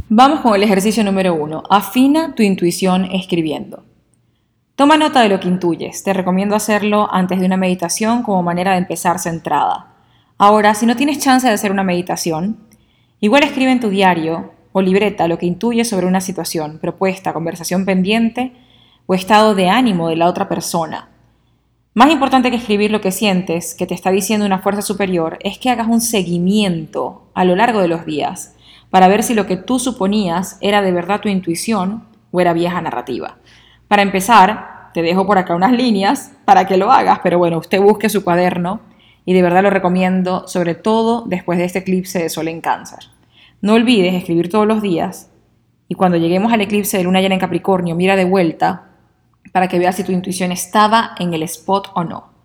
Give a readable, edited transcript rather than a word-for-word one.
Vamos con el ejercicio número 1. Afina tu intuición escribiendo. Toma nota de lo que intuyes. Te recomiendo hacerlo antes de una meditación como manera de empezar centrada. Ahora, si no tienes chance de hacer una meditación, igual escribe en tu diario o libreta lo que intuyes sobre una situación, propuesta, conversación pendiente o estado de ánimo de la otra persona. Más importante que escribir lo que sientes, que te está diciendo una fuerza superior, es que hagas un seguimiento a lo largo de los días para ver si lo que tú suponías era de verdad tu intuición o era vieja narrativa. Para empezar, te dejo por acá unas líneas para que lo hagas, pero bueno, usted busque su cuaderno y de verdad lo recomiendo, sobre todo después de este eclipse de Sol en Cáncer. No olvides escribir todos los días y cuando lleguemos al eclipse de Luna llena en Capricornio, mira de vuelta para que veas si tu intuición estaba en el spot o no.